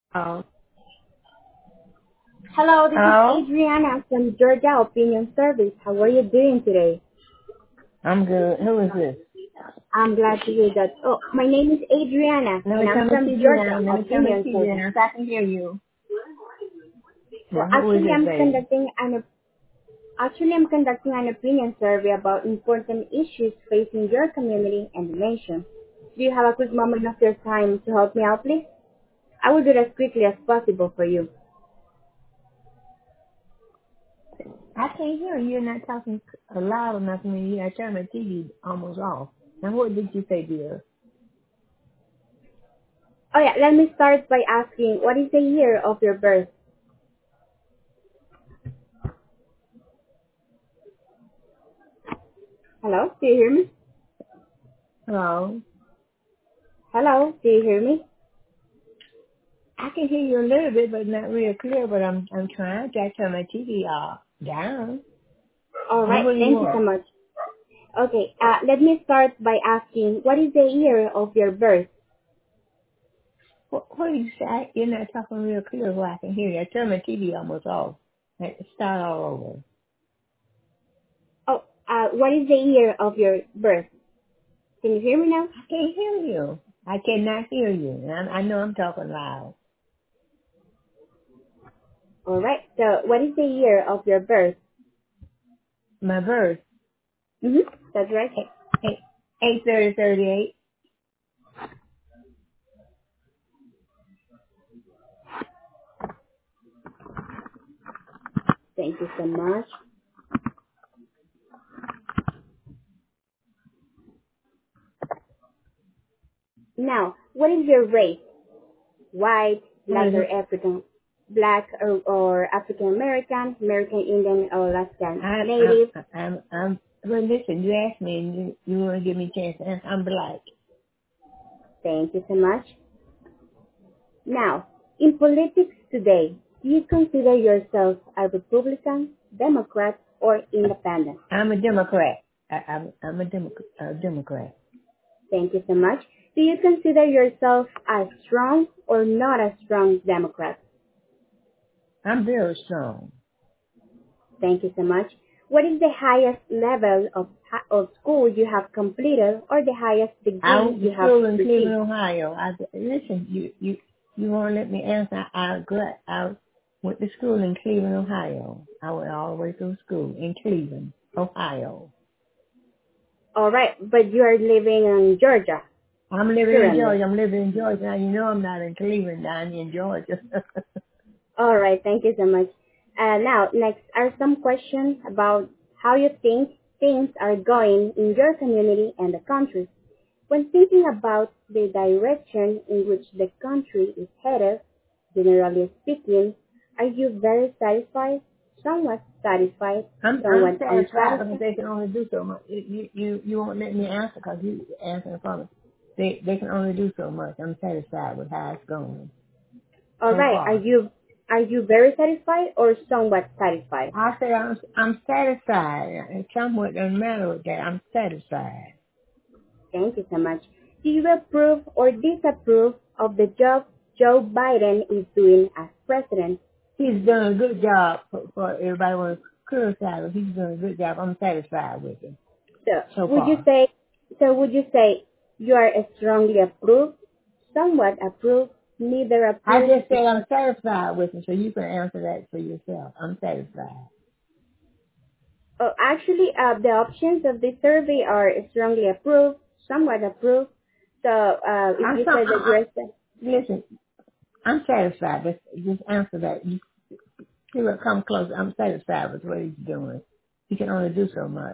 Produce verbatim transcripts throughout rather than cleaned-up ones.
Oh, Hello, this is hello. Adriana from Georgia Opinion Service. How are you doing today? I'm good. Who is this? I'm glad to hear that. Oh, my name is Adriana, Let me and I'm turn my from T V Georgia down. Let me turn my Opinion T V Service. down so I can hear you. So Well, who is actually, this, I'm baby? conducting an actually I'm conducting an opinion survey about important issues facing your community and the nation. Do you have a quick moment of your time to help me out, please? I will do it as quickly as possible for you. I can't hear you. You're not talking loud enough to me. I turned my T V almost off. And what did you say, dear? Oh yeah, let me start by asking, what is the year of your birth? Hello, do you hear me? Hello. Hello, do you hear me? I can hear you a little bit, but not real clear. But I'm I'm trying to turn my T V off down. All And right, what do you thank you so want? much. Okay, uh, let me start by asking, what is the year of your birth? What, what did you say? You're not talking real clear, so I can hear you. I turned my T V almost off. Let's start all over. Oh, uh, what is the year of your birth? Can you hear me now? I can't hear you. I cannot hear you. And I, I know I'm talking loud. All right, so what is the year of your birth? My verse, Mm-hmm, that's right. eight, eight, eight thirty, thirty-eight. Thank you so much. Now, what is your race? White, What black is or it? African? Black or, or African American, American Indian or Alaskan I, I, Native? I'm, I'm, well, listen, you asked me and you, you want to give me a chance to answer. I'm black. Thank you so much. Now, in politics today, do you consider yourself a Republican, Democrat, or Independent? I'm a Democrat. I, I'm, I'm a, Demo- a Democrat. Thank you so much. Do you consider yourself a strong or not a strong Democrat? I'm very strong. Thank you so much. What is the highest level of, hi- of school you have completed or the highest I degree went to you have school in Cleveland, received? Ohio. I, listen, you, you, you want to let me answer? I, I, I went to school in Cleveland, Ohio. I went all the way through school in Cleveland, Ohio. All right, but you are living in Georgia I'm living in currently. Georgia. I'm living in Georgia. Now, you know I'm not in Cleveland, down in Georgia. All right, thank you so much. Uh, now, next are some questions about how you think things are going in your community and the country. When thinking about the direction in which the country is headed, generally speaking, are you very satisfied, somewhat satisfied, I'm I'm somewhat satisfied because unsatisfied? they can only do so much. You you you won't let me answer because you answering for me. They they can only do so much. I'm satisfied with how it's going All so right, are far. you are you very satisfied or somewhat satisfied? I say I'm I'm satisfied. It somewhat doesn't matter with that. I'm satisfied. Thank you so much. Do you approve or disapprove of the job Joe Biden is doing as president? He's done a good job for, for everybody want to criticize him. He's done a good job. I'm satisfied with him So so would you far. say so would you say you are strongly approved, somewhat approved, neither I approved? just said I'm satisfied with him, so you can answer that for yourself. I'm satisfied. Oh, actually, uh, the options of the survey are strongly approved, somewhat approved. So uh, if I'm you some, say that I, I, you're sa- listen, I'm satisfied. Just, just answer that. You see what come close. I'm satisfied with what he's doing. He can only do so much.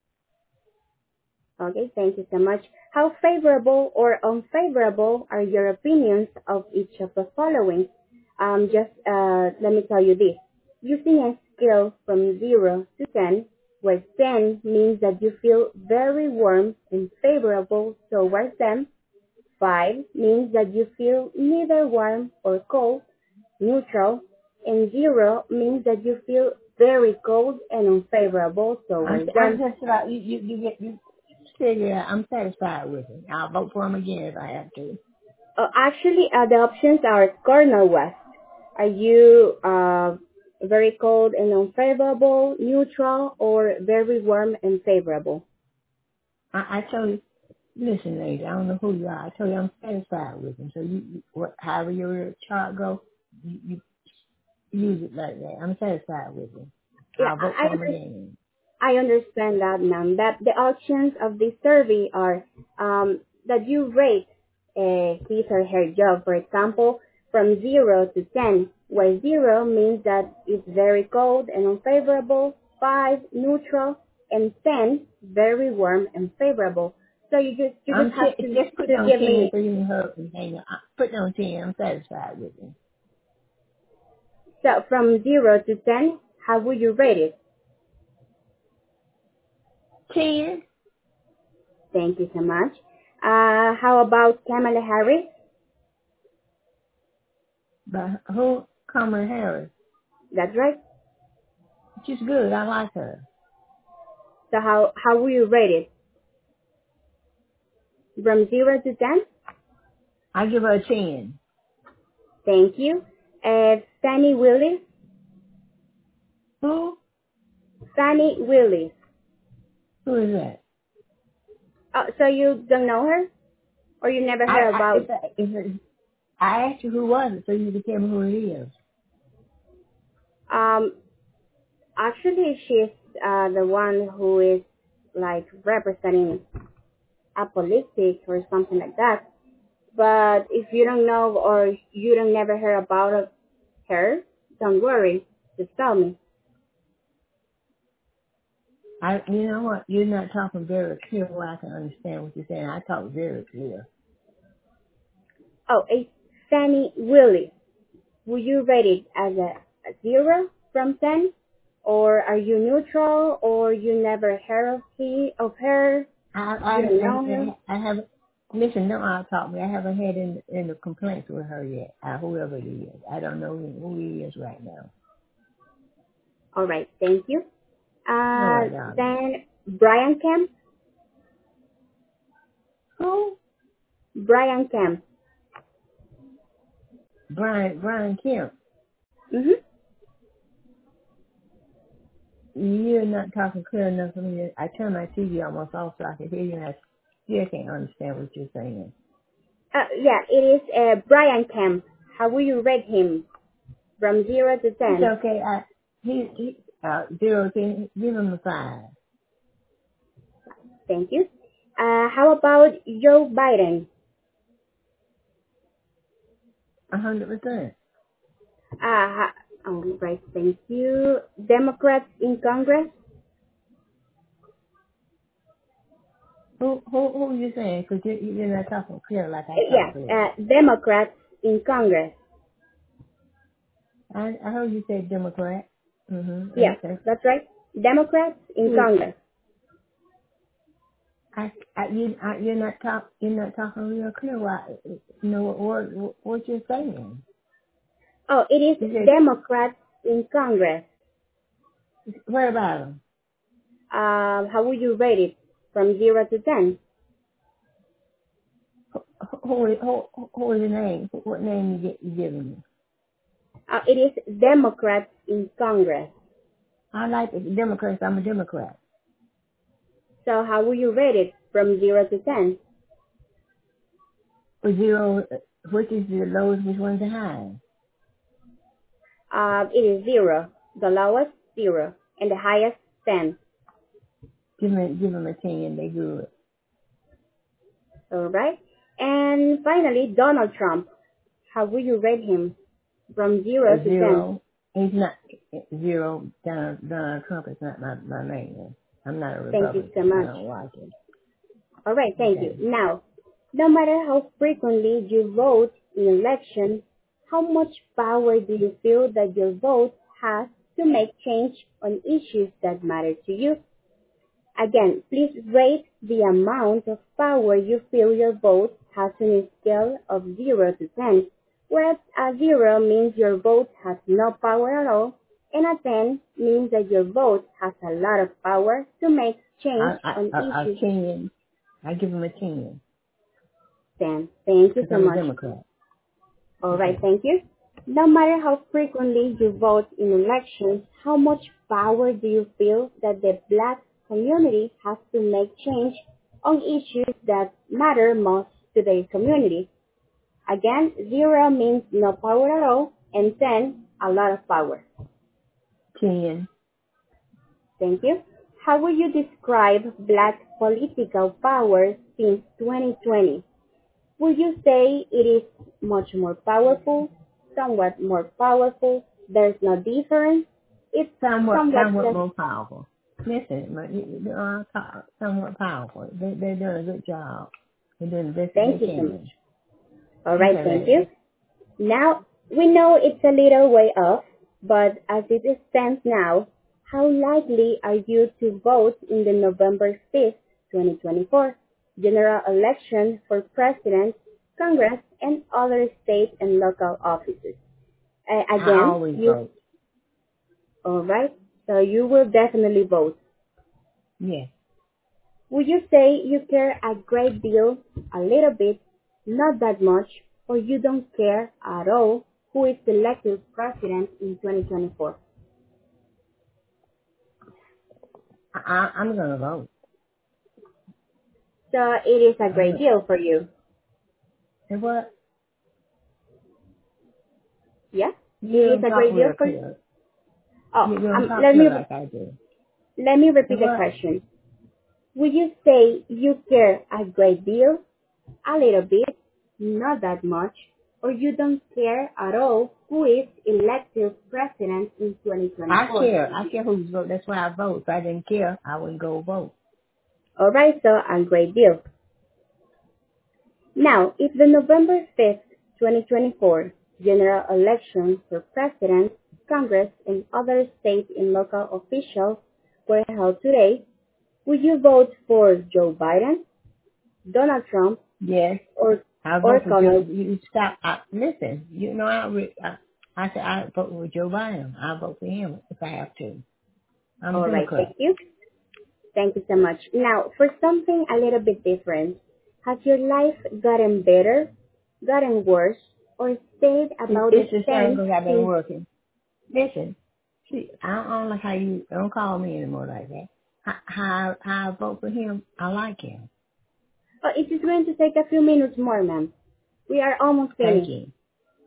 Okay, thank you so much. How favorable or unfavorable are your opinions of each of the following? Um, just uh, let me tell you this. Using a scale from zero to ten, where ten means that you feel very warm and favorable towards them, five means that you feel neither warm or cold, neutral, and zero means that you feel very cold and unfavorable I'm, towards I'm them. just about, you, you, you get, you figure out I'm satisfied with him. I'll vote for him again if I have to. Uh, actually, uh, the options are Cornel West. Are you uh, very cold and unfavorable, neutral, or very warm and favorable? I, I told you, listen, lady, I don't know who you are. I told you I'm satisfied with him. So you, you what, however your chart go, you, you use it like that. I'm satisfied with him. Yeah, I'll vote I, for him I again. I understand that, ma'am. That the options of this survey are um, that you rate uh, his or her job. For example, from zero to ten, where zero means that it's very cold and unfavorable, five neutral, and ten very warm and favorable. So you just you I'm just have t- to just put to on give ten me so you can hurry and hang on. Put on ten. I'm satisfied with him. so from zero to ten. How would you rate it? ten, Thank you so much. Uh, how about Kamala Harris? but who? Kamala Harris. That's right. She's good. I like her. So how how will you rate it? From zero to ten? I give her a ten. Thank you. Uh, Fannie Willis? Who? Fannie Willis. Who is that? Oh, so you don't know her? Or you never I, heard I, about? if I, if it, I asked you who was it, so you can tell me who it is. Um, actually, she's uh, the one who is like representing a politics or something like that. But if you don't know or you don't never hear about her, don't worry. Just tell me. I, you know what? You're not talking very clear where I can understand what you're saying. I talk very clear. Oh, it's Fannie Willis. Will you rate it as a, a zero from ten? Or are you neutral or you never heard of he of her? I, You I, don't know her? I, I haven't, listen, don't out-talk me. I haven't had any, any complaints with her yet, uh, whoever it is. I don't know who, who he is right now. All right, thank you. All Uh, right, darling. then Brian Kemp. Who? Brian Kemp. Brian, Brian Kemp. Mm-hmm. You're not talking clear enough for me. I turn my T V almost off so I can hear you, and I still can't understand what you're saying. Uh, yeah, it is uh, Brian Kemp. How will you rate him from zero to It's ten? okay. I, he, he, uh, zero, ten, give him a five. Thank you. Uh, how about Joe Biden? A hundred percent. Uh, all right, thank you. Democrats in Congress? Who, who, who are you saying? Because you, you're not talking clear like I Uh, talk yeah, clear. uh, Democrats in Congress. I, I heard you say Democrat. Mm-hmm. Yes, Okay. that's right. Democrats in Who is, Congress. I, I, you, I, you're not talk, you're not talking real clear. Why, you know what, what, what you're saying? Oh, it is You said, Democrats in Congress. where about them? Um, how would you rate it from zero to ten? Who, who, is- who, who is the name? What name you get, you giving me? Uh, it is Democrats in Congress. I like the Democrats. I'm a Democrat. So how would you rate it from zero to ten? For zero, which is the lowest, which one's the highest? Um, it is zero. The lowest, zero. And the highest, ten. Give me, give them a ten. They good. Alright? And finally, Donald Trump. How would you rate him from zero A to ten? zero. He's not zero. Donald, Donald Trump is not my my man. I'm not a Thank you so Republican. I much. don't like it. Alright, thank you. Okay. Now, no matter how frequently you vote in elections, how much power do you feel that your vote has to make change on issues that matter to you? Again, please rate the amount of power you feel your vote has on a scale of zero to ten, where a zero means your vote has no power at all, and a ten means that your vote has a lot of power to make change I I on I, I issues. ten. I give him a ten. ten. Thank you because so I'm a much. Democrat. All right, Okay. thank you. No matter how frequently you vote in elections, how much power do you feel that the Black community has to make change on issues that matter most to their community? Again, zero means no power at all, and ten, a lot of power. ten. Thank you. How would you describe Black political power since twenty twenty? Would you say it is much more powerful, somewhat more powerful, there's no difference? It's Somewhat, somewhat somewhat less. more powerful. Listen, but you- you are po- somewhat powerful. They, they're doing a good job. They're doing the best that they Thank you so much. can. All right, Okay, thank you. baby. Now, we know it's a little way off, but as it stands now, how likely are you to vote in the November fifth, twenty twenty-four general election for president, Congress, and other state and local offices? Uh, I again, always you, vote. all right, so you will definitely vote. Yes. Would you say you care a great deal, a little bit, not that much, or you don't care at all who is elected president in twenty twenty-four? I, I, I'm going to vote. So it is a I'm great gonna, deal for you. and what? Yeah? It You is don't a talk great deal real for you. clear. Oh, You don't um, talk let me, clear like I do. let me repeat And the what? question. Would you say you care a great deal, a little bit, not that much, or you don't care at all who is elected president in I twenty twenty-four? care. I care who's vote. That's why I vote. If I didn't care, I wouldn't go vote. All right, so a great deal. Now, if the November fifth, twenty twenty-four general election for president, Congress, and other state and local officials were held today, would you vote for Joe Biden, Donald Trump, Yes. or I or vote for Joe. Congress? You stop. I, listen, you know, I, re, I, I said I vote for Joe Biden. I vote for him if I have to. I'm a All right, thank Democrat. you. Thank you so much. Now, for something a little bit different, has your life gotten better, gotten worse, or stayed It, about the it's the same same because I've been since? working. Listen, see, I don't, I don't like how you don't call me anymore like that. How, how, how I vote for him, I like him. Oh, it is going to take a few minutes more, ma'am. We are almost Thank finished. you.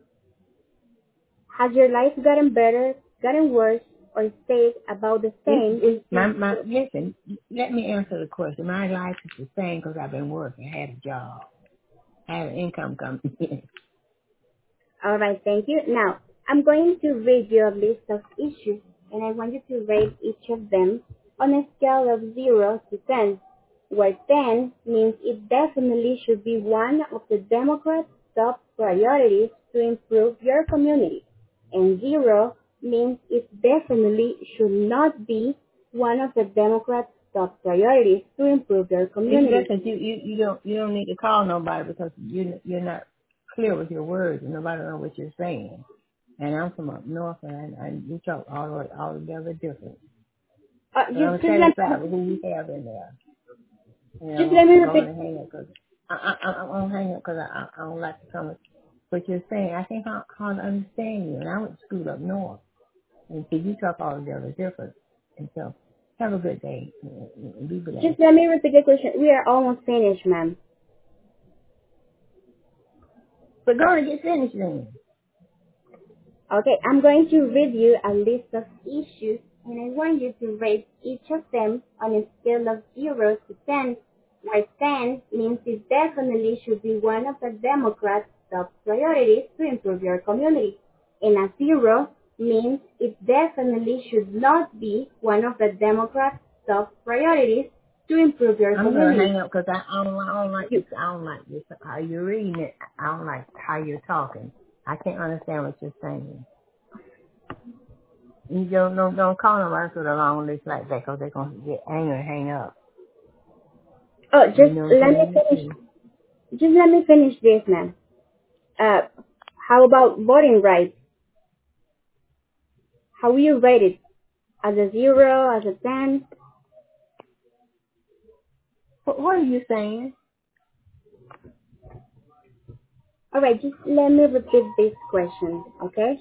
Has your life gotten better, gotten worse, or stayed about the It's, same it's my, since? my, listen, let me answer the question. My life is the same because I've been working. I had a job. I had an income coming in. All right, thank you. Now, I'm going to read you a list of issues, and I want you to rate each of them on a scale of zero to ten, where ten means it definitely should be one of the Democrats' top priorities to improve your community, and zero means it definitely should not be one of the Democrats' top priorities to improve your It's community. just that you, you, you don't you don't need to call nobody because you you're not clear with your words and nobody knows what you're saying. And I'm from up north and, and we talk all the way all together different. Uh, But just, I'm just let satisfied me, with who we have in there. And just I'm let me gonna go on repeat. and hang up because I I I I won't hang up because I, I I don't like to come with what you're saying. I think how hard to understand you. And I went to school up north and see you talk all together different. And so have a good day and and be blessed. Just let me repeat the question. We are almost finished, ma'am. But go and get finished then. Okay, I'm going to read you a list of issues, and I want you to rate each of them on a scale of zero to ten, where ten means it definitely should be one of the Democrats' top priorities to improve your community, and a zero means it definitely should not be one of the Democrats' top priorities to improve your I'm gonna community. hang up because I, I don't, I don't like You, this. I don't like this. How you're reading it. I don't like how you're talking. I can't understand what you're saying. You don't don't, don't call them us with a long list like that because they're gonna get angry and hang up. oh, You just know what I'm let me saying? finish. Too. Just let me finish this, ma'am. Uh, how about voting rights? How will you rate it? As a zero, as a ten? What, what are you saying? All right, just let me repeat this question, okay?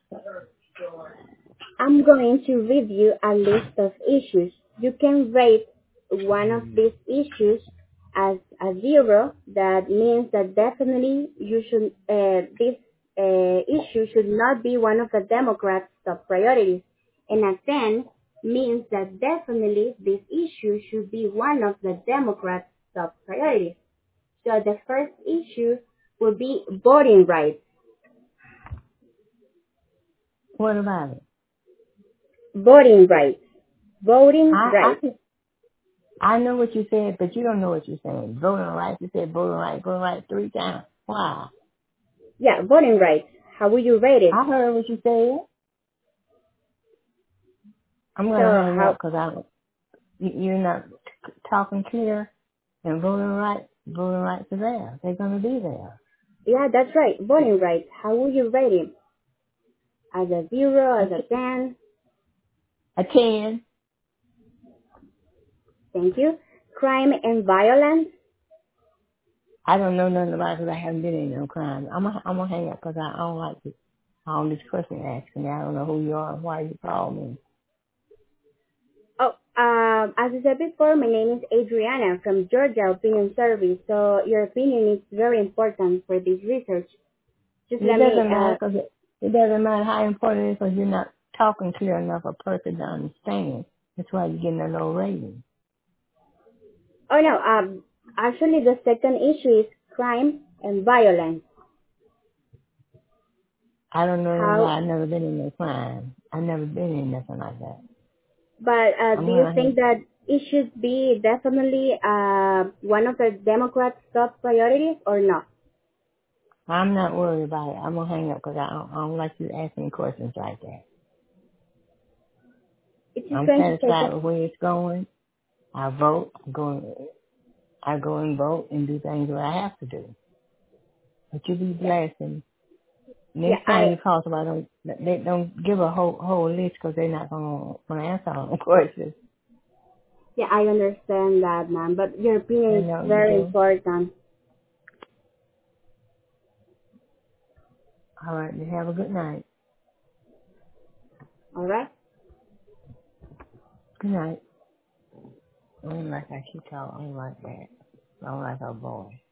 I'm going to read you a list of issues. You can rate one of these issues as a zero. That means that definitely you should, uh, this uh, issue should not be one of the Democrats' top priorities. And a ten means that definitely this issue should be one of the Democrats' top priorities. So the first issue will be voting rights. What about it? Voting rights. Voting I, rights. I, I know what you said, but you don't know what you're saying. Voting rights, you said voting rights, voting rights three times. Why? Yeah, voting rights. How would you rate it? I heard what you said. I'm So going to hang up how? because I, you- you're not talking clear. And voting rights, voting rights are there. They're going to be there. Yeah, that's right. Voting rights. How would you rate it? As a zero, A, as a t- ten? a ten. Thank you. Crime and violence. I don't know nothing about it because I haven't been in no crime. I'm going I'm to hang up because I don't like this, all this question asking me. I don't know who you are and why you call me. Oh, um, as I said before, my name is Adriana from Georgia Opinion Service. So your opinion is very important for this research. Just It let me. doesn't matter Uh, because it, it doesn't matter how important it is because you're not talking clear enough a person to understand. That's why you're getting a low rating. oh no. Um, actually, the second issue is crime and violence. I don't know nothing How? about. I've never been in no crime. I've never been in nothing like that. But uh, I'm do you gonna hang. think that it should be definitely uh, one of the Democrats' top priorities or not? I'm not worried about it. I'm gonna hang up because I don't, I don't like you asking questions like that. It's just I'm going to take satisfied it. with where it's going. I vote. I go. I go and vote and do things that I have to do. But you be Yeah, blessed. And yeah, next time I you call somebody, don't, they don't give a whole whole list because they're not gonna, gonna answer all the questions. yeah I understand that, ma'am. But your I opinion is know you very do. important. All right. You have a good night. All right. Good night. I don't like how she talk. I don't like that. I don't like her voice.